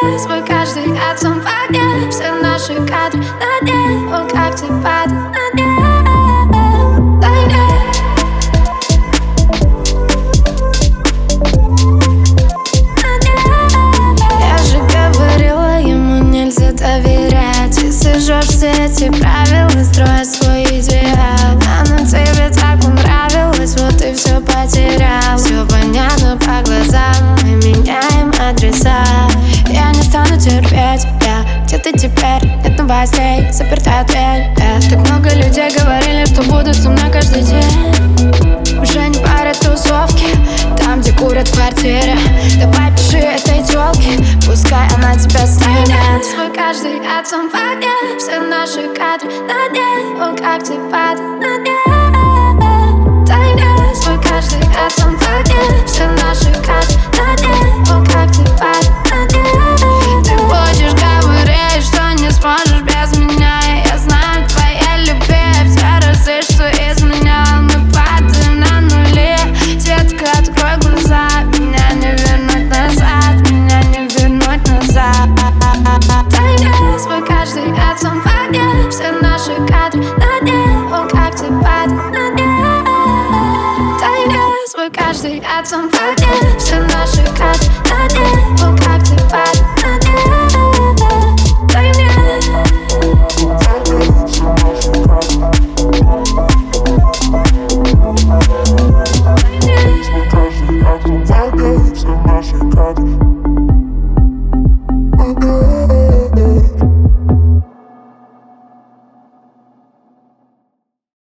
Тайне свой каждый отцом в огне. Все наши кадры на дне. Он как ты падает на дне. Я же говорила, ему нельзя доверять. И сожжешь все эти правила, строишь свой идеал. Она тебе так понравилась, вот и все потерял. Все понятно по глазам, мы меняем адреса. Я не стану терпеть, где ты теперь? Нет новостей, запертая дверь. Так много людей говорили, что будут со мной каждый день. Уже не парят тусовки, там, где курят в квартире. Давай пиши этой тёлке, пускай она тебя станет. Свой каждый отцом в огне. Все наши кадры на дне. Он как ты падает на дне. Тайне свой каждый отцом в огне. Все наши кадры на дне. Он как ты падает на дне. Ты будешь говорить, что не сможешь без меня. Я знаю, твоя любви все разы, что изменял. Мы падаем на нули. Детка, открой глаза. Меня не вернуть назад. Меня не вернуть назад. Тайне свой каждый отцом в огне. Все наши кадры на дне. Он как ты падает на дне. Тайне свой каждый отцом в огне. Все наши кадры на дне. Он как ты падает на дне. Тайне. Все наши кадры.